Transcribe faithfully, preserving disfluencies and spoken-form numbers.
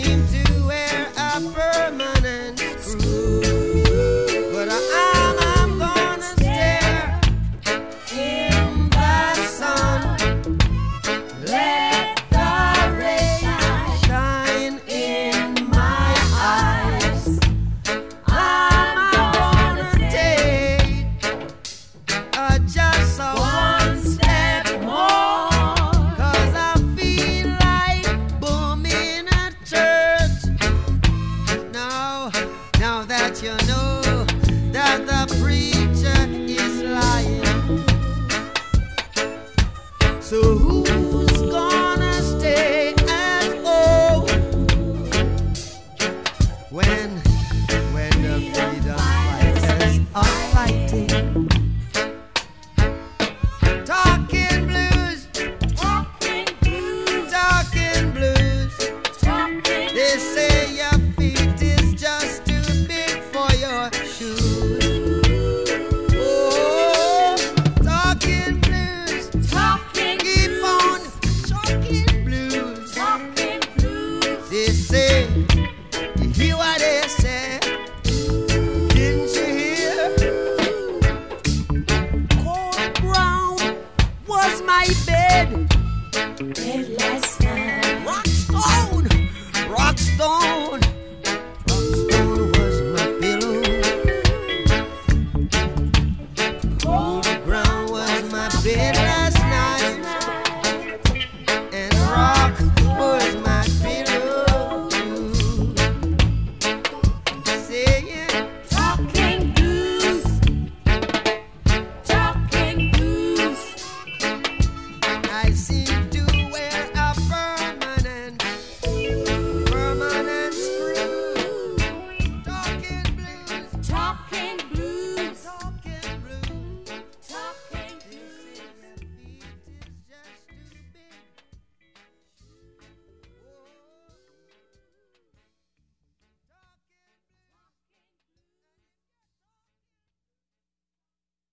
seem to wear a permanent screw. But I'm, I'm gonna stare in the sun. Let the rain shine in my eyes. I'm gonna take uh, just a one step more. 'Cause I feel like booming a church. Now, now that you know that the preacher is lying. So who's gonna stay at home when, when the freedom fighters are fighting? Talking blues, talking blues, talking blues. They say your feet is just too big for your shoes. Oh, talking blues, talking, keep on talking blues, talking blues. They say, you hear what they say? Didn't you hear? Cold ground was my bed. Bed like